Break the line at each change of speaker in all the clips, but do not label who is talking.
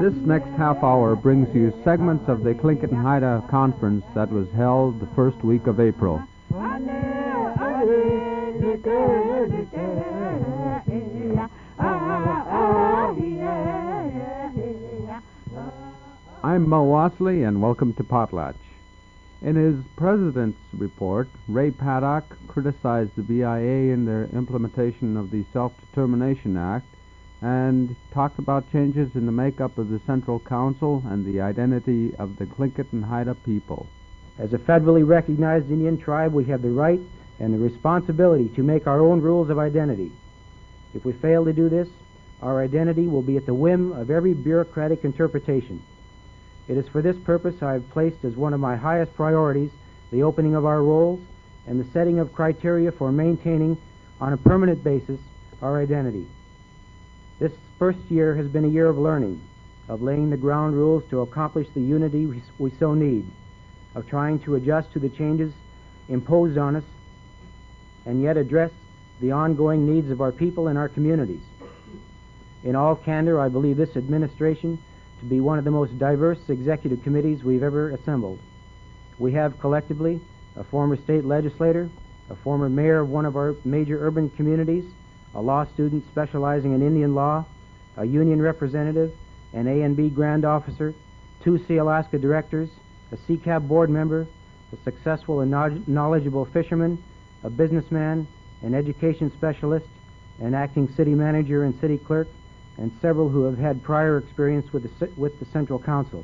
This next half hour brings you segments of the Tlingit-Haida Conference that was held the first week of April. I'm Mo Wasley, and welcome to Potlatch. In his President's report, Ray Paddock criticized the BIA in their implementation of the Self-Determination Act and talked about changes in the makeup of the Central Council and the identity of the Tlingit and Haida people.
As a federally recognized Indian tribe, we have the right and the responsibility to make our own rules of identity. If we fail to do this, our identity will be at the whim of every bureaucratic interpretation. It is for this purpose I have placed as one of my highest priorities the opening of our rolls and the setting of criteria for maintaining on a permanent basis our identity. This first year has been a year of learning, of laying the ground rules to accomplish the unity we so need, of trying to adjust to the changes imposed on us, and yet address the ongoing needs of our people and our communities. In all candor, I believe this administration to be one of the most diverse executive committees we've ever assembled. We have collectively a former state legislator, a former mayor of one of our major urban communities, a law student specializing in Indian law, a union representative, an A&B Grand Officer, 2 Sealaska directors, a CCAB board member, a successful and knowledgeable fisherman, a businessman, an education specialist, an acting city manager and city clerk, and several who have had prior experience with the Central Council.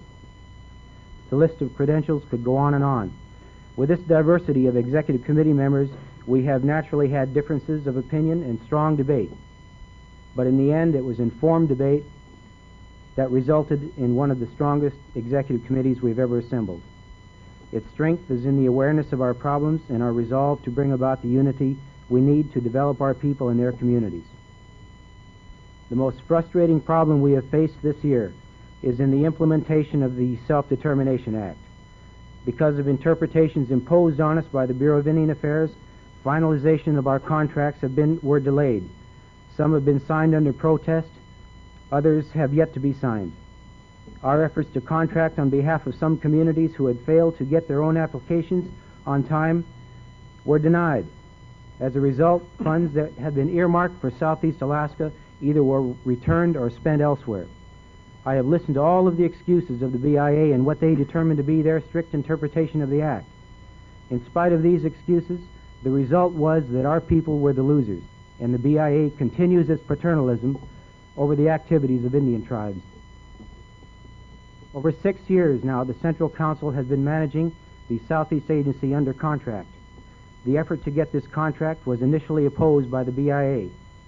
The list of credentials could go on and on. With this diversity of executive committee members, we have naturally had differences of opinion and strong debate. But in the end, it was informed debate that resulted in one of the strongest executive committees we've ever assembled. Its strength is in the awareness of our problems and our resolve to bring about the unity we need to develop our people and their communities. The most frustrating problem we have faced this year is in the implementation of the Self-Determination Act. Because of interpretations imposed on us by the Bureau of Indian Affairs, finalization of our contracts were delayed. Some have been signed under protest, others have yet to be signed. Our efforts to contract on behalf of some communities who had failed to get their own applications on time were denied. As a result, funds that had been earmarked for Southeast Alaska either were returned or spent elsewhere. I have listened to all of the excuses of the BIA and what they determined to be their strict interpretation of the Act. In spite of these excuses, the result was that our people were the losers, and the BIA continues its paternalism over the activities of Indian tribes. Over 6 years now, the Central Council has been managing the Southeast Agency under contract. The effort to get this contract was initially opposed by the BIA.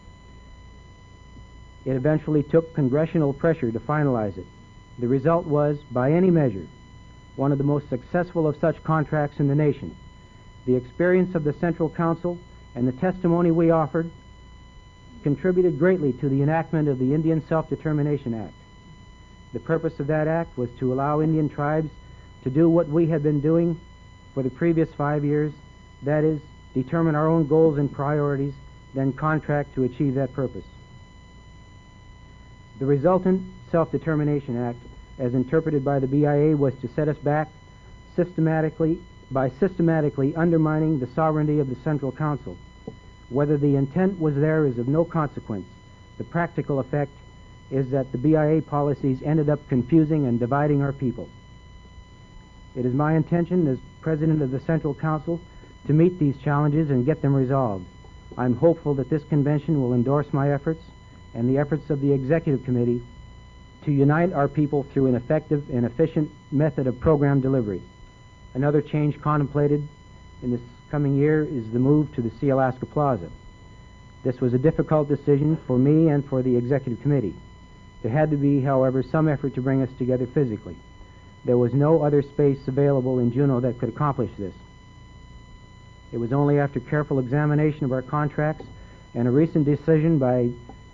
It eventually took congressional pressure to finalize it. The result was, by any measure, one of the most successful of such contracts in the nation. The experience of the Central Council and the testimony we offered contributed greatly to the enactment of the Indian Self-Determination Act. The purpose of that act was to allow Indian tribes to do what we had been doing for the previous 5 years, that is, determine our own goals and priorities, then contract to achieve that purpose. The resultant Self-Determination Act, as interpreted by the BIA, was to set us back by systematically undermining the sovereignty of the Central Council. Whether the intent was there is of no consequence. The practical effect is that the BIA policies ended up confusing and dividing our people. It is my intention as President of the Central Council to meet these challenges and get them resolved. I'm hopeful that this convention will endorse my efforts and the efforts of the Executive Committee to unite our people through an effective and efficient method of program delivery. Another change contemplated in this coming year is the move to the Sealaska Plaza. This was a difficult decision for me and for the Executive Committee. There had to be, however, some effort to bring us together physically. There was no other space available in Juneau that could accomplish this. It was only after careful examination of our contracts and a recent decision by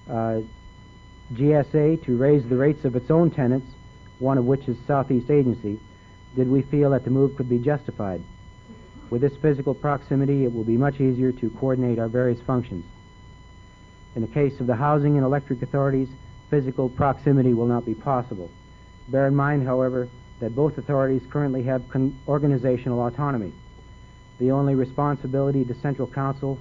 GSA to raise the rates of its own tenants, one of which is Southeast Agency, did we feel that the move could be justified. With this physical proximity, it will be much easier to coordinate our various functions. In the case of the housing and electric authorities, physical proximity will not be possible. Bear in mind, however, that both authorities currently have organizational autonomy. The only responsibility of the Central Council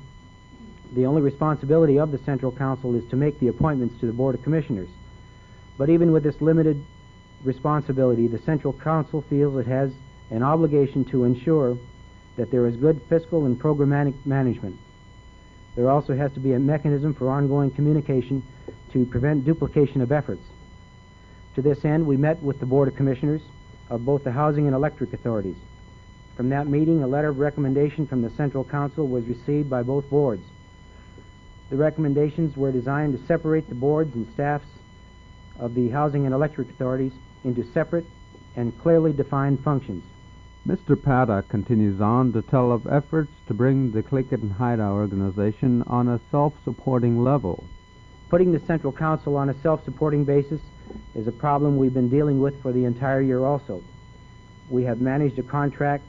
is to make the appointments to the Board of Commissioners. But even with this limited responsibility, the Central Council feels it has an obligation to ensure that there is good fiscal and programmatic management. There also has to be a mechanism for ongoing communication to prevent duplication of efforts. To this end, we met with the Board of Commissioners of both the Housing and Electric Authorities. From that meeting, a letter of recommendation from the Central Council was received by both boards. The recommendations were designed to separate the boards and staffs of the Housing and Electric Authorities into separate and clearly defined functions.
Mr. Paddock continues on to tell of efforts to bring the Clickett and Haida organization on a self-supporting level.
Putting the Central Council on a self-supporting basis is a problem we've been dealing with for the entire year also. We have managed to contract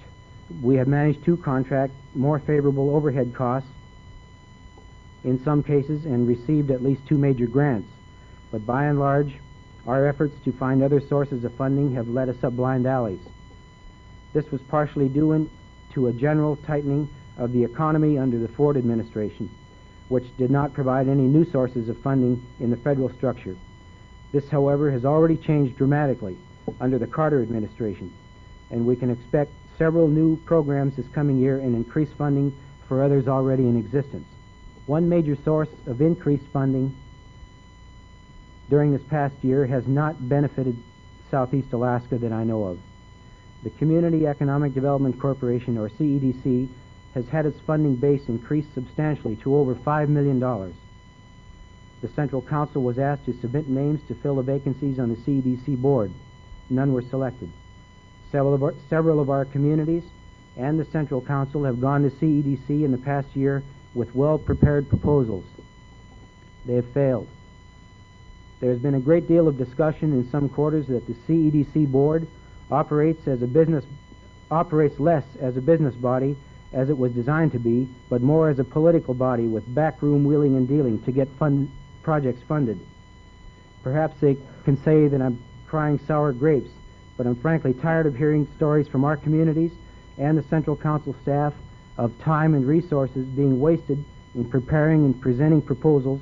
more favorable overhead costs in some cases and received at least 2 major grants. But by and large, our efforts to find other sources of funding have led us up blind alleys. This was partially due to a general tightening of the economy under the Ford administration, which did not provide any new sources of funding in the federal structure. This, however, has already changed dramatically under the Carter administration, and we can expect several new programs this coming year and increased funding for others already in existence. One major source of increased funding during this past year has not benefited Southeast Alaska that I know of. The Community Economic Development Corporation, or CEDC, has had its funding base increased substantially to over $5 million. The Central Council was asked to submit names to fill the vacancies on the CEDC board. None were selected. Several of our communities and the Central Council have gone to CEDC in the past year with well-prepared proposals. They have failed. There has been a great deal of discussion in some quarters that the CEDC board operates less as a business body as it was designed to be, but more as a political body with backroom wheeling and dealing to get projects funded. Perhaps they can say that I'm crying sour grapes, but I'm frankly tired of hearing stories from our communities and the Central Council staff of time and resources being wasted in preparing and presenting proposals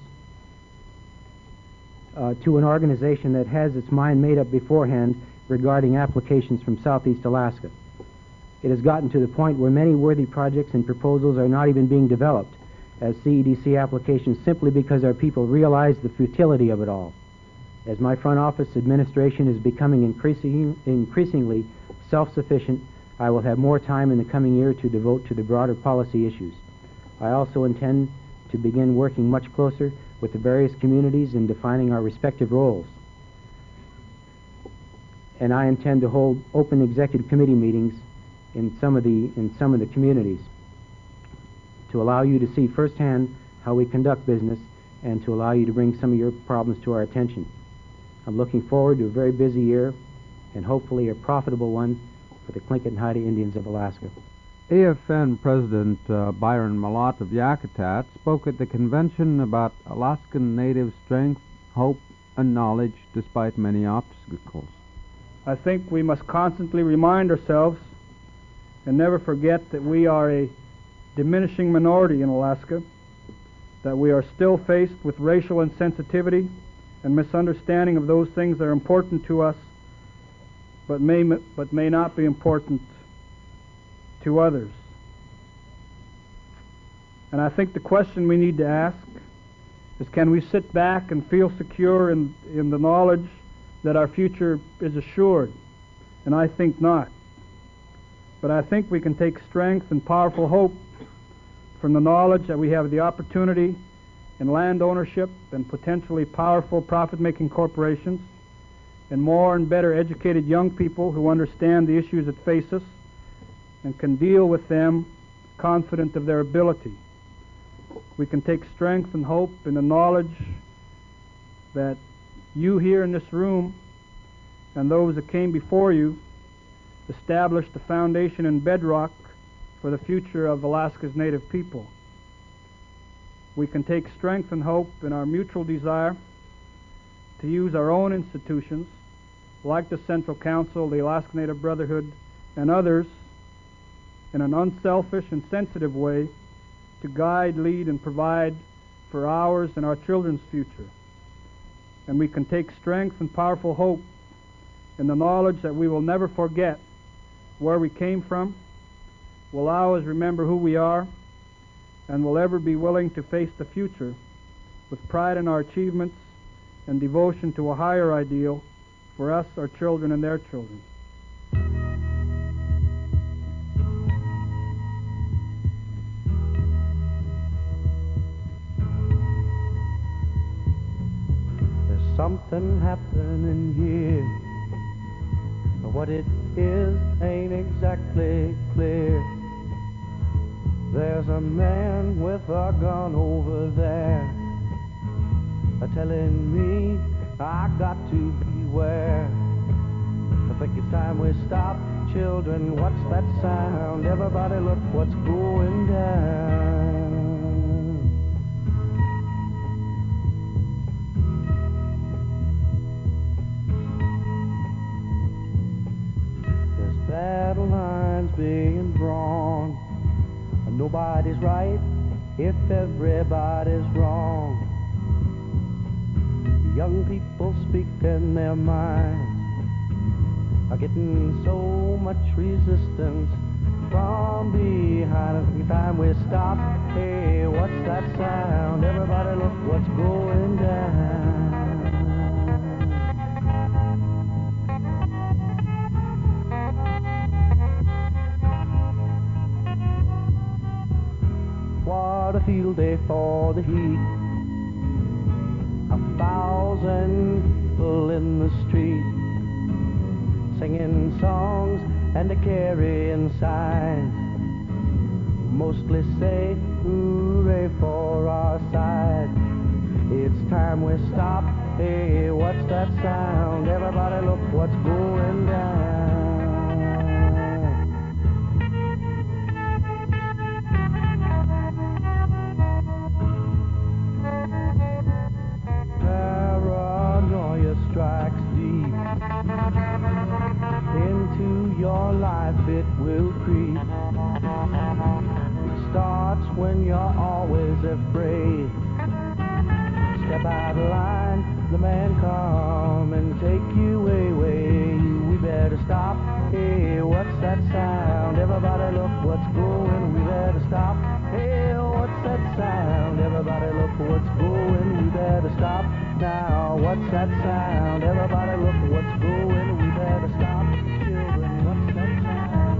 to an organization that has its mind made up beforehand regarding applications from Southeast Alaska. It has gotten to the point where many worthy projects and proposals are not even being developed as CEDC applications simply because our people realize the futility of it all. As my front office administration is becoming increasingly self-sufficient, I will have more time in the coming year to devote to the broader policy issues. I also intend to begin working much closer with the various communities in defining our respective roles. And I intend to hold open executive committee meetings in some of the communities to allow you to see firsthand how we conduct business and to allow you to bring some of your problems to our attention. I'm looking forward to a very busy year and hopefully a profitable one for the Tlingit and Haida Indians of Alaska.
AFN President Byron Malott of Yakutat spoke at the convention about Alaskan Native strength, hope, and knowledge despite many obstacles.
I think we must constantly remind ourselves and never forget that we are a diminishing minority in Alaska, that we are still faced with racial insensitivity and misunderstanding of those things that are important to us but may not be important to others. And I think the question we need to ask is, can we sit back and feel secure in the knowledge that our future is assured? And I think not. But I think we can take strength and powerful hope from the knowledge that we have the opportunity in land ownership and potentially powerful profit-making corporations and more and better educated young people who understand the issues that face us and can deal with them confident of their ability. We can take strength and hope in the knowledge that you here in this room and those that came before you established the foundation and bedrock for the future of Alaska's Native people. We can take strength and hope in our mutual desire to use our own institutions like the Central Council, the Alaska Native Brotherhood, and others, in an unselfish and sensitive way, to guide, lead, and provide for ours and our children's future. And we can take strength and powerful hope in the knowledge that we will never forget where we came from, will always remember who we are, and will ever be willing to face the future with pride in our achievements and devotion to a higher ideal for us, our children, and their children.
There's something happening here, but what it is ain't exactly clear. There's a man with a gun over there, telling me I got to beware. I think it's time we stop. Children, what's that sound? Everybody look what's going down. There's battle lines being drawn, and nobody's right if everybody's wrong. Young people speaking their minds are getting so much resistance from behind. Every time we stop, hey, what's that sound? Everybody look what's going down. What a field day for the heat. 1,000 people in the street, singing songs and carrying signs, mostly say hooray for our side. It's time we stop. Hey, what's that sound? Everybody look what's going down. Strikes deep into your life, it will creep. It starts when you're always afraid. Step out of line, the man come and take you away. We better stop. Hey, what's that sound? Everybody look what's going. We better stop. Hey, what's that sound? Everybody look what's going. We better stop. Now, what's that sound? Everybody look what's going. We better stop. Children, what's that sound?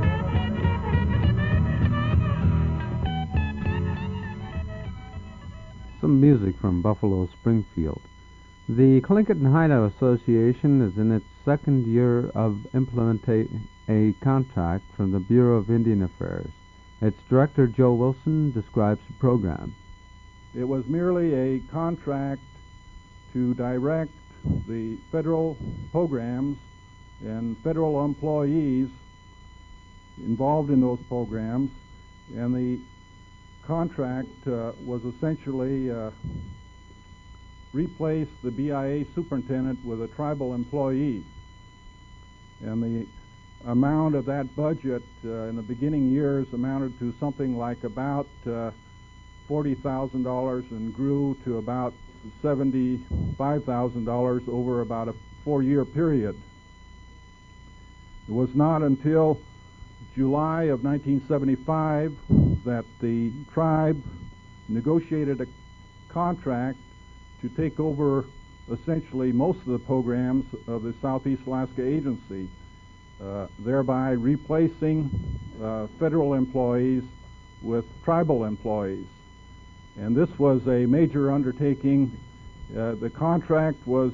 Some music from Buffalo Springfield. The Tlingit and Haida Association is in its second year of implementing a contract from the Bureau of Indian Affairs. Its director, Joe Wilson, describes the program.
It was merely a contract to direct the federal programs and federal employees involved in those programs, and the contract was essentially replace the BIA superintendent with a tribal employee. And the amount of that budget in the beginning years amounted to something like about $40,000 and grew to about $75,000 over about a 4-year period. It was not until July of 1975 that the tribe negotiated a contract to take over essentially most of the programs of the Southeast Alaska Agency, thereby replacing federal employees with tribal employees. And this was a major undertaking. The contract was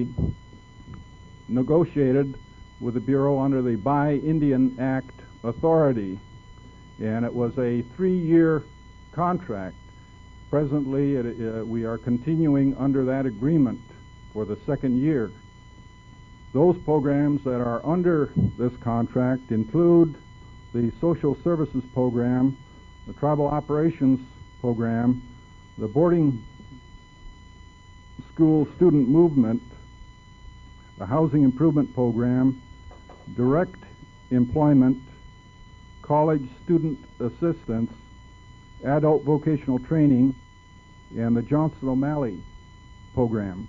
negotiated with the Bureau under the Buy Indian Act authority, and it was a 3-year contract. Presently, we are continuing under that agreement for the second year. Those programs that are under this contract include the Social Services Program, the Tribal Operations Program, the Boarding School Student Movement, a housing improvement program, direct employment, college student assistance, adult vocational training, and the Johnson O'Malley program.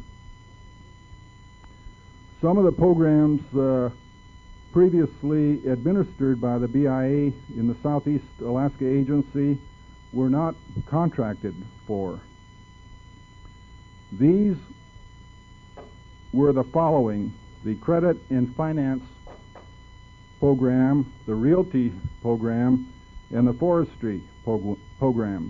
Some of the programs previously administered by the BIA in the Southeast Alaska Agency were not contracted for. These were the following: the Credit and Finance program, the Realty program, and the Forestry program.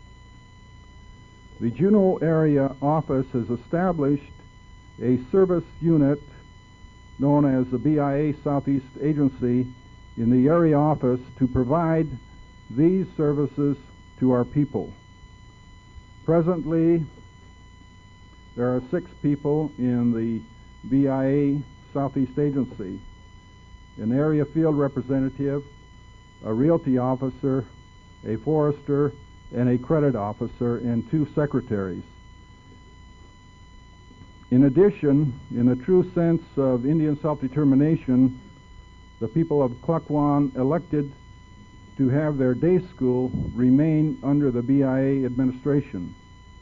The Juneau Area Office has established a service unit known as the BIA Southeast Agency in the area office to provide these services to our people. Presently, there are 6 people in the BIA Southeast Agency: an area field representative, a realty officer, a forester, and a credit officer, and 2 secretaries. In addition, in the true sense of Indian self-determination, the people of Klukwan elected to have their day school remain under the BIA administration.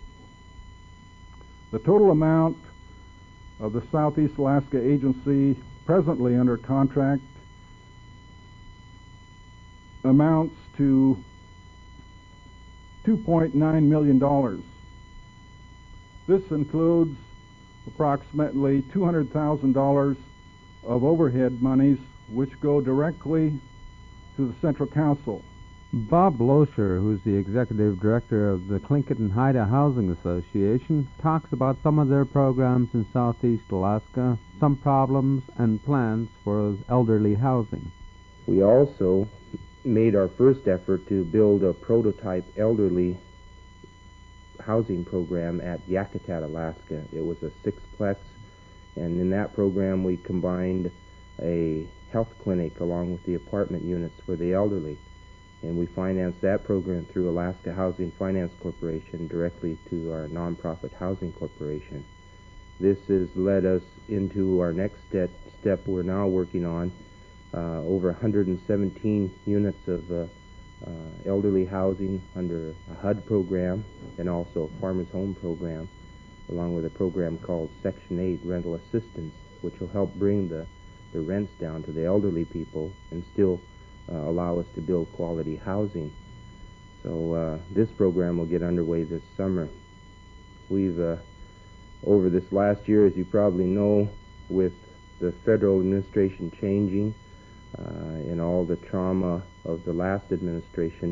The total amount of the Southeast Alaska Agency presently under contract amounts to $2.9 million. This includes approximately $200,000 of overhead monies which go directly to the Central Council.
Bob Loescher, who's the executive director of the Tlingit and Haida Housing Association, talks about some of their programs in Southeast Alaska, some problems and plans for elderly housing.
We also made our first effort to build a prototype elderly housing program at Yakutat, Alaska. It was a 6-plex, and in that program we combined a health clinic along with the apartment units for the elderly. And we financed that program through Alaska Housing Finance Corporation directly to our nonprofit housing corporation. This has led us into our next step we're now working on, over 117 units of elderly housing under a HUD program and also a Farmers Home program, along with a program called Section 8 Rental Assistance, which will help bring the rents down to the elderly people and still allow us to build quality housing. So this program will get underway this summer. We've, over this last year, as you probably know, with the federal administration changing and all the trauma of the last administration,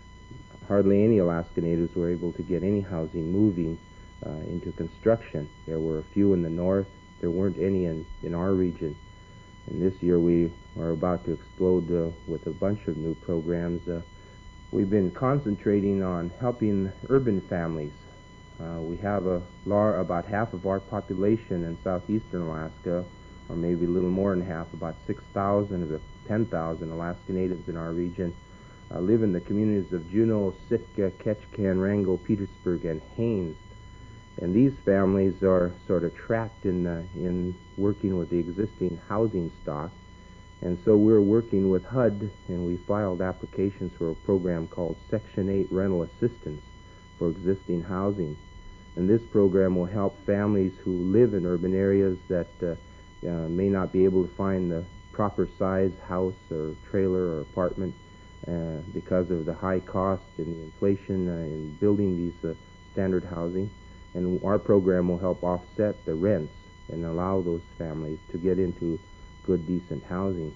hardly any Alaska Natives were able to get any housing moving into construction. There were a few in the north. There weren't any in our region. And this year we are about to explode with a bunch of new programs. We've been concentrating on helping urban families. We have about half of our population in southeastern Alaska, or maybe a little more than half, about 6,000 of the 10,000 Alaska Natives in our region, live in the communities of Juneau, Sitka, Ketchikan, Wrangell, Petersburg, and Haines. And these families are sort of trapped in working with the existing housing stock. And so we're working with HUD, and we filed applications for a program called Section 8 Rental Assistance for existing housing. And this program will help families who live in urban areas that may not be able to find the proper size house or trailer or apartment because of the high cost and the inflation in building these standard housing. And our program will help offset the rents and allow those families to get into good, decent housing.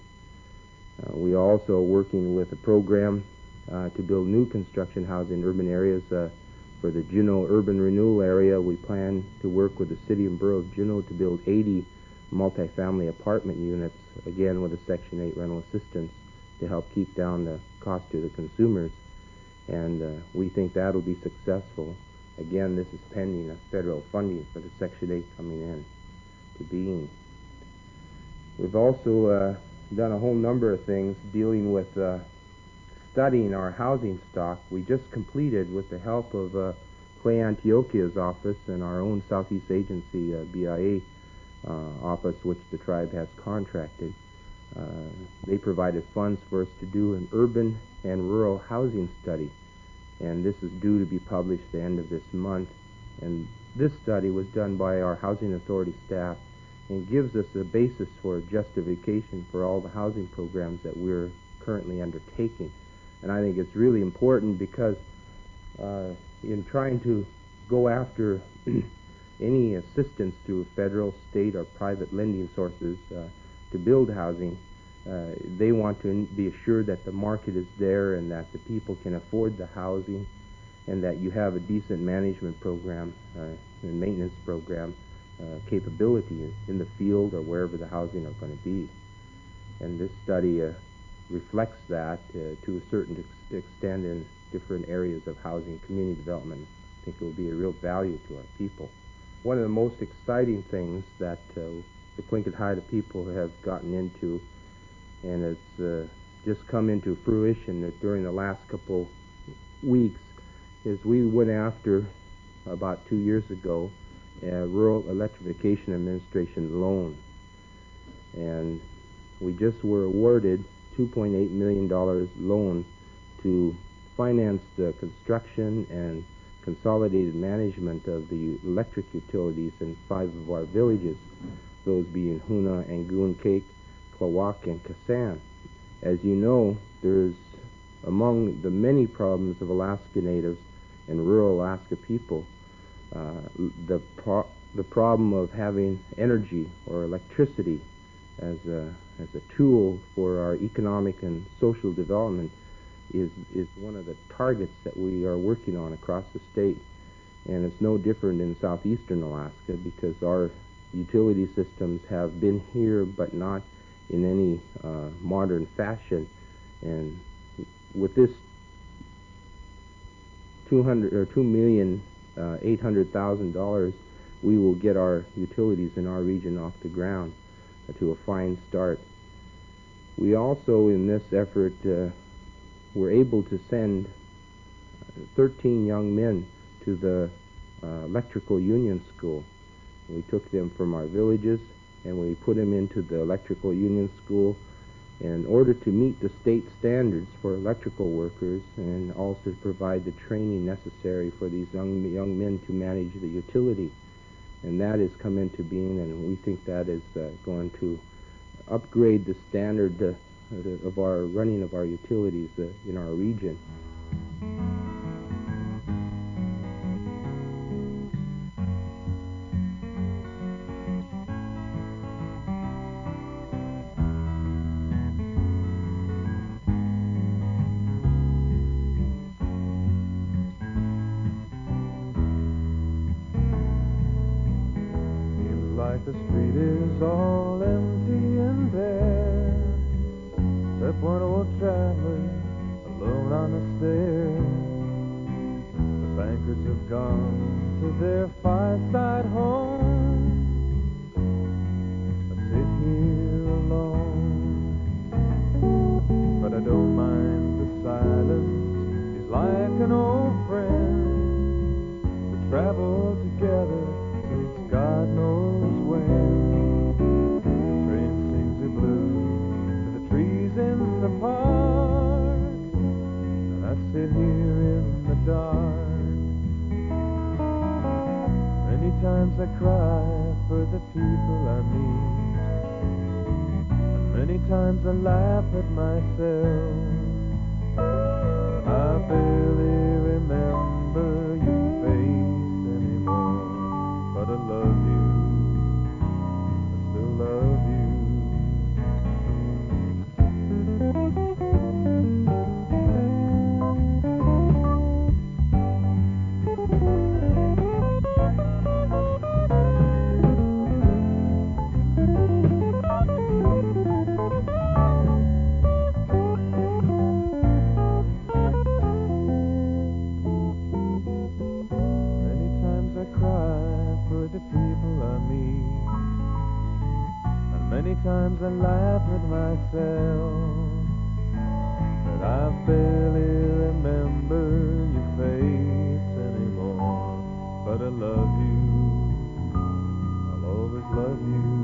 We also are working with a program to build new construction housing in urban areas. For the Juneau Urban Renewal Area, we plan to work with the City and Borough of Juneau to build 80 multifamily apartment units, again with a Section 8 rental assistance to help keep down the cost to the consumers. And we think that'll be successful. Again, this is pending federal funding for the Section 8 coming in to being. We've also done a whole number of things dealing with studying our housing stock. We just completed, with the help of Clay Antiochia's office and our own Southeast Agency, BIA, office, which the tribe has contracted. They provided funds for us to do an urban and rural housing study, and this is due to be published at the end of this month. And this study was done by our Housing Authority staff and gives us a basis for justification for all the housing programs that we're currently undertaking. And I think it's really important because in trying to go after any assistance through federal, state, or private lending sources to build housing, they want to be assured that the market is there and that the people can afford the housing and that you have a decent management program and maintenance program capability in the field or wherever the housing are going to be. And this study reflects that to a certain extent in different areas of housing community development. I think it will be a real value to our people. One of the most exciting things that the Tlingit Haida people have gotten into, and it's just come into fruition during the last couple weeks, is we went after, about 2 years ago, a Rural Electrification Administration loan. And we just were awarded $2.8 million loan to finance the construction and consolidated management of the electric utilities in 5 of our villages, those being Huna, Angoon, Cake, Klawak, and Kasan. As you know, there's among the many problems of Alaska Natives and rural Alaska people, the problem of having energy or electricity as a tool for our economic and social development is one of the targets that we are working on across the state. And it's no different in southeastern Alaska because our utility systems have been here but not in any modern fashion. And with this $2,800,000, we will get our utilities in our region off the ground to a fine start. We also, in this effort, were able to send 13 young men to the electrical union school. We took them from our villages and we put them into the electrical union school in order to meet the state standards for electrical workers and also provide the training necessary for these young men to manage the utility. And that has come into being, and we think that is going to upgrade the standard of our running of our utilities in our region.
The street is all empty and bare, except one old traveler alone on the stairs. The bankers have gone to their fireside home. I sit here alone, but I don't mind the silence. He's like an old friend. We traveled together since God knows when. The train sings a blues to the trees in the park, and I sit here in the dark. Many times I cry for the people I meet, and many times I laugh at myself. I barely remember your face anymore, but I love you, I still love you. Many times I cry for the people I meet, and many times I laugh at myself, but I barely remember your face anymore. But I love you, I'll always love you.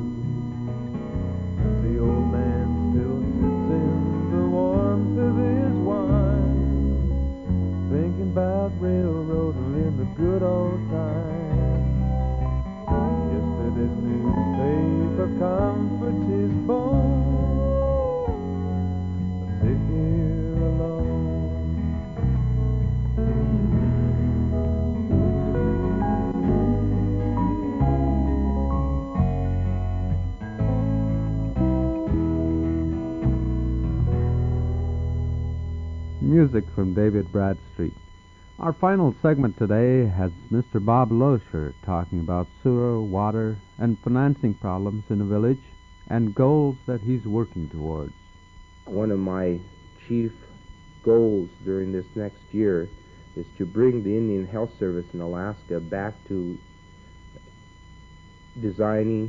music from David Bradstreet. Our final segment today has Mr. Bob Loescher talking about sewer, water, and financing problems in the village and goals that he's working towards.
One of my chief goals during this next year is to bring the Indian Health Service in Alaska back to designing,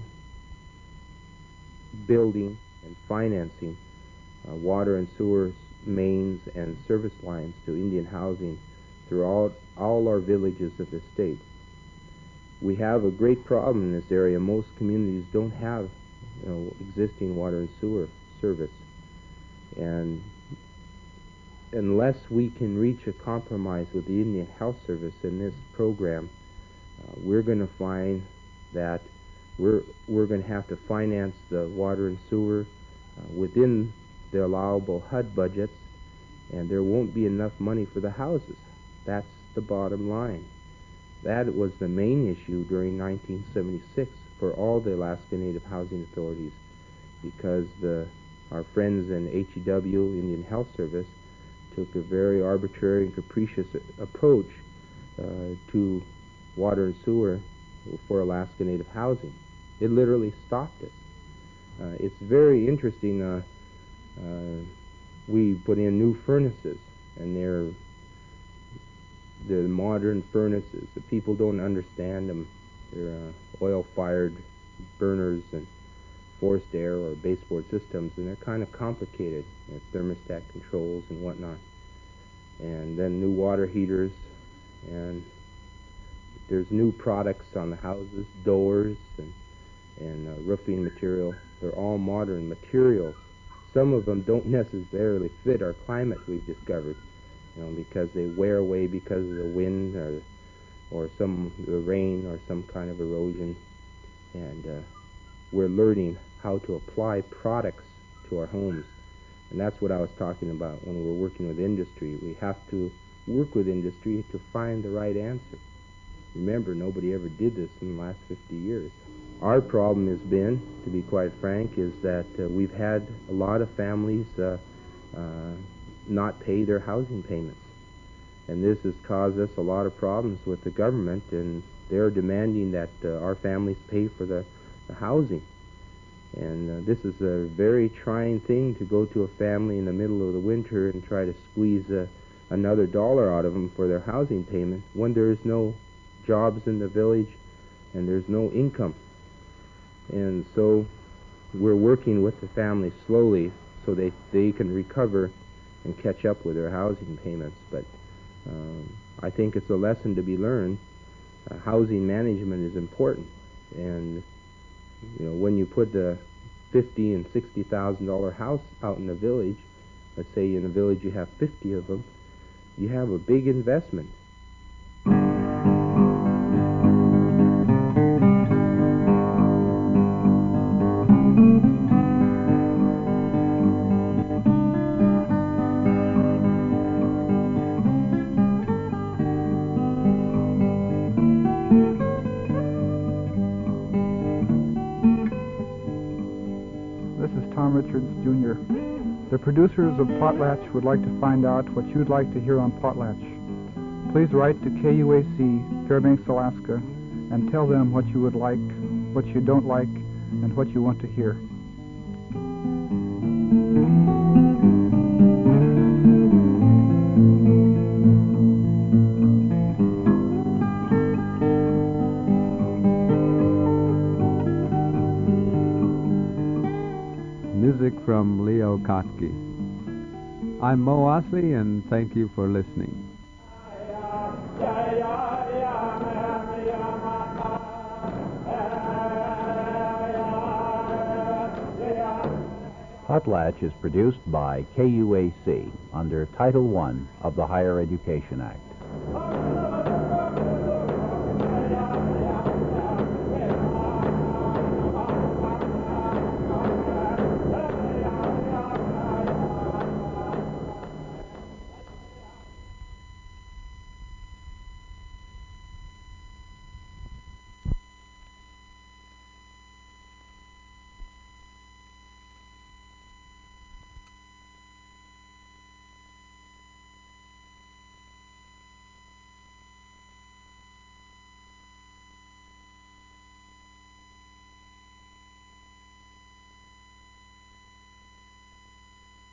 building, and financing water and sewer mains and service lines to Indian housing throughout all our villages of the state. We have a great problem in this area. Most communities don't have existing water and sewer service. And unless we can reach a compromise with the Indian Health Service in this program, we're going to find that we're going to have to finance the water and sewer within the allowable HUD budgets, and there won't be enough money for the houses. That's the bottom line. That was the main issue during 1976 for all the Alaska Native Housing Authorities, because our friends in HEW, Indian Health Service, took a very arbitrary and capricious approach to water and sewer for Alaska Native housing. It literally stopped it. It's very interesting. We put in new furnaces, and they're modern furnaces. The people don't understand them. They're oil-fired burners and forced air or baseboard systems, and they're kind of complicated. Thermostat controls and whatnot. And then new water heaters, and there's new products on the houses, doors and roofing material. They're all modern materials. Some of them don't necessarily fit our climate, we've discovered, because they wear away because of the wind or the rain or some kind of erosion. And we're learning how to apply products to our homes. And that's what I was talking about when we're working with industry. We have to work with industry to find the right answer. Remember, nobody ever did this in the last 50 years. Our problem has been, to be quite frank, is that we've had a lot of families not pay their housing payments. And this has caused us a lot of problems with the government, and they're demanding that our families pay for the housing. And this is a very trying thing to go to a family in the middle of the winter and try to squeeze another dollar out of them for their housing payment when there's no jobs in the village and there's no income. And so we're working with the families slowly so they can recover and catch up with their housing payments. But I think it's a lesson to be learned. Housing management is important. And when you put a $50,000 and $60,000 house out in the village, let's say in the village you have 50 of them, you have a big investment.
The producers of Potlatch would like to find out what you'd like to hear on Potlatch. Please write to KUAC, Fairbanks, Alaska, and tell them what you would like, what you don't like, and what you want to hear.
Music from Leo Kottke. I'm Mo Osley, and thank you for listening.
Potlatch is produced by KUAC under Title I of the Higher Education Act.